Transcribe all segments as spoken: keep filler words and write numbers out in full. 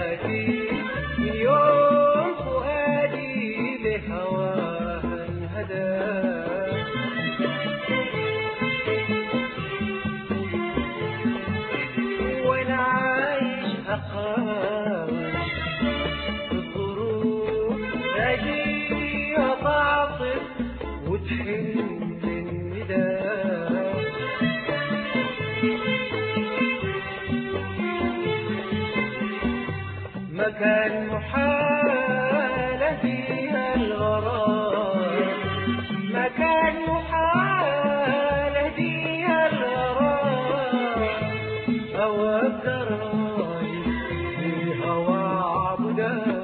حياتي من يوم فؤادي لهواها انهدى. وانا عايش اقاوم الظروف اجي اطعطف وتحن الندى. مكان محال فيها الغرام، مكان محال فيها الغرام، أو أقدر في هوى عبدا.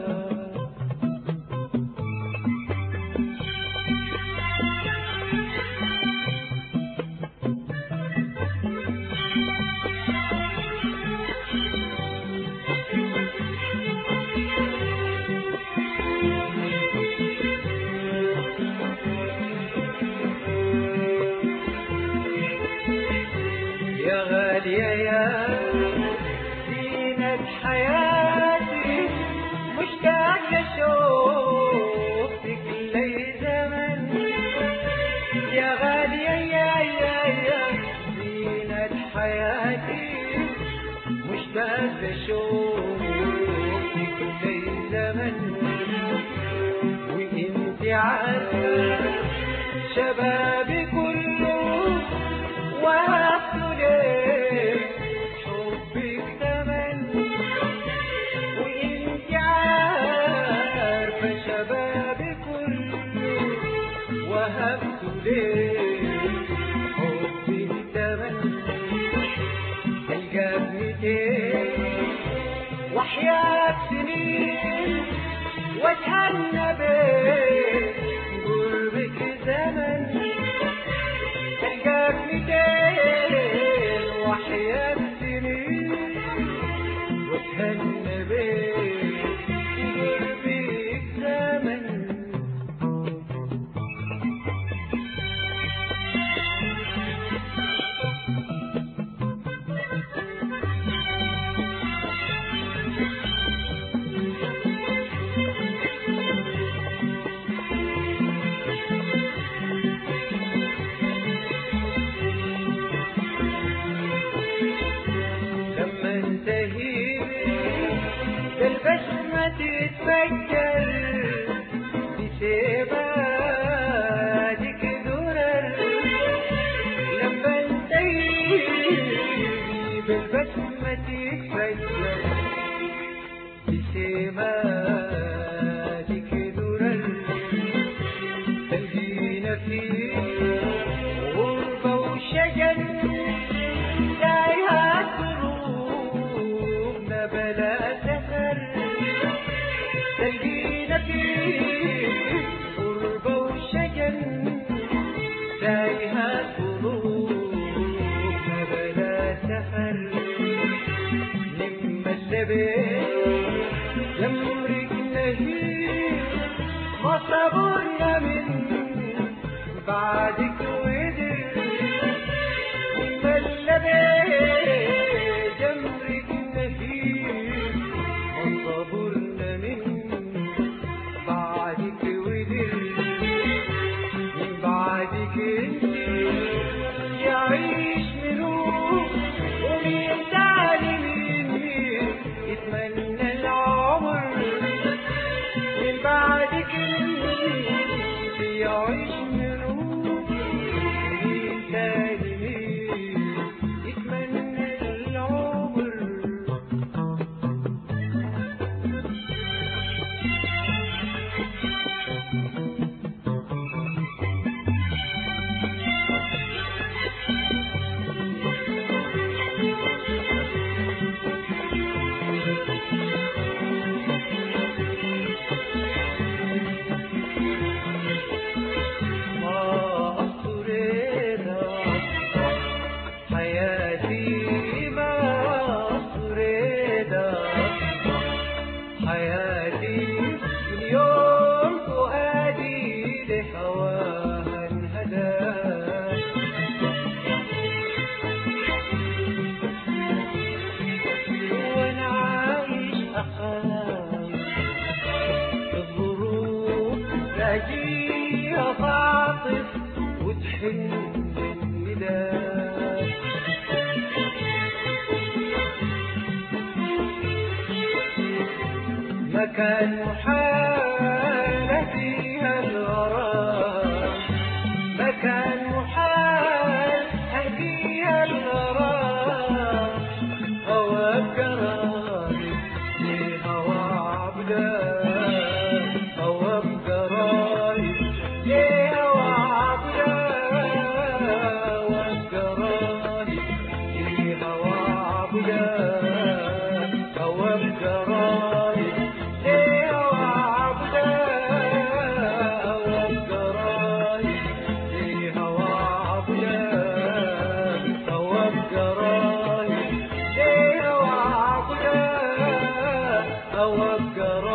يا غالية يا زينة حياتي، مشتاق أشوفك لي زمن. يا غالية يا يا يا زينة حياتي، مشتاق أشوفك لي زمن. وإنت عارفة شبابي كله وهبت لك حبك ثمن. وانت عارفة شبابي كله وهبت لك حبك ثمن. القاب ميتين وحياة سنين واتهنى بك قربك زمن. القاب ميتين وحياة سنين واتهنى بك قربك زمن. لما انتهي البسمة تتفجر بسبادك درر. لما انتهي بالبسمة تتفجر بسبادك درر. تلقينا في غربة وشجن تايهات قلوبنا بلا سفر. تلقينا في غربة وشجن تايهات قلوبنا بلا سفر. نما اللبيت جمرك نهيب ما صبرنا من بعدك ودر. نما اللبيت جمرك نهيب ما صبرنا من بعدك ودر. من بعدك انت يعيش منوب ومين تاني مين مين يتمنى العمر. من بعدك انت يعيش منوب ومين تاني مين يتمنى العمر. مكان محال فيها الغرام، مكان محال فيها الغرام، هوى بقراري هوى عبدان، هوى بقراري هوى عبدان، هوى بقراري هوى عبدان، هوى بقراري هوى بقراري